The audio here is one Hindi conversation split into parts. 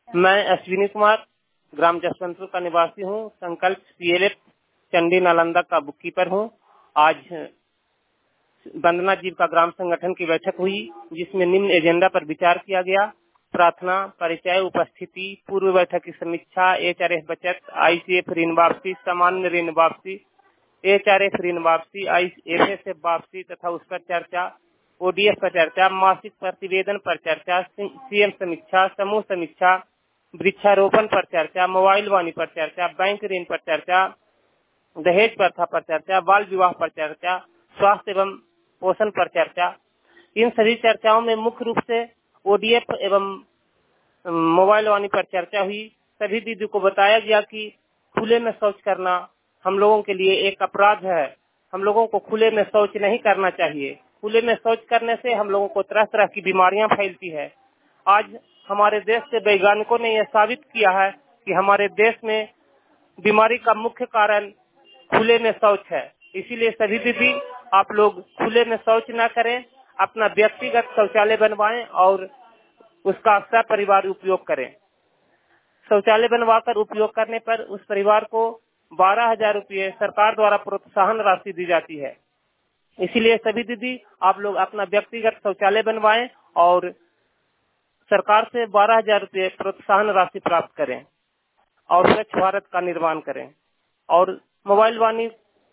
मैं अश्विनी कुमार ग्राम जसवंतपुर का निवासी हूँ। संकल्प पीएलएफ चंडी नालंदा का बुक कीपर हूँ। आज वंदना जीविका ग्राम संगठन की बैठक हुई, जिसमें निम्न एजेंडा पर विचार किया गया। प्रार्थना, परिचय, उपस्थिति, पूर्व बैठक की समीक्षा, एचआरएफ बचत, आईसीएफ ऋण वापसी, सामान्य ऋण वापसी, एचआरएफ ऋण वापसी, आईएफएसएफ वापसी तथा उस पर चर्चा, ओडीएफ पर चर्चा, मासिक प्रतिवेदन पर चर्चा, सीएम समीक्षा, समूह समीक्षा, वृक्षारोपण पर चर्चा, मोबाइल वाणी पर चर्चा, बैंक ऋण पर चर्चा, दहेज प्रथा पर चर्चा, बाल विवाह पर चर्चा, स्वास्थ्य एवं पोषण पर चर्चा। इन सभी चर्चाओं में मुख्य रूप से ओडीएफ एवं मोबाइल वाणी पर चर्चा हुई। सभी दीदी को बताया गया कि खुले में शौच करना हम लोगों के लिए एक अपराध है। हम लोगों को खुले में शौच नहीं करना चाहिए। खुले में शौच करने से हम लोगों को तरह तरह की बीमारियां फैलती है। आज हमारे देश के वैज्ञानिकों ने यह साबित किया है कि हमारे देश में बीमारी का मुख्य कारण खुले में शौच है। इसीलिए सभी दीदी आप लोग खुले में शौच न करें, अपना व्यक्तिगत शौचालय बनवाएं और उसका सपरिवार उपयोग करें। शौचालय बनवाकर उपयोग करने पर उस परिवार को 12,000 रुपये सरकार द्वारा प्रोत्साहन राशि दी जाती है। इसीलिए सभी दीदी आप लोग अपना व्यक्तिगत शौचालय बनवाएं और सरकार से 12,000 रुपये प्रोत्साहन राशि प्राप्त करें और स्वच्छ भारत का निर्माण करें। और मोबाइल वाणी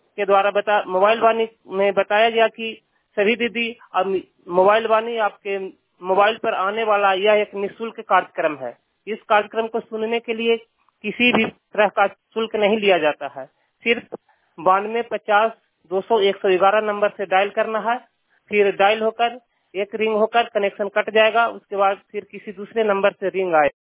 में बताया गया कि सभी दीदी अब मोबाइल वाणी आपके मोबाइल पर आने वाला यह एक निःशुल्क कार्यक्रम है। इस कार्यक्रम को सुनने के लिए किसी भी तरह का शुल्क नहीं लिया जाता है। सिर्फ 92 50 200 111 नंबर से डायल करना है। फिर डायल होकर एक रिंग होकर कनेक्शन कट जाएगा। उसके बाद फिर किसी दूसरे नंबर से रिंग आए।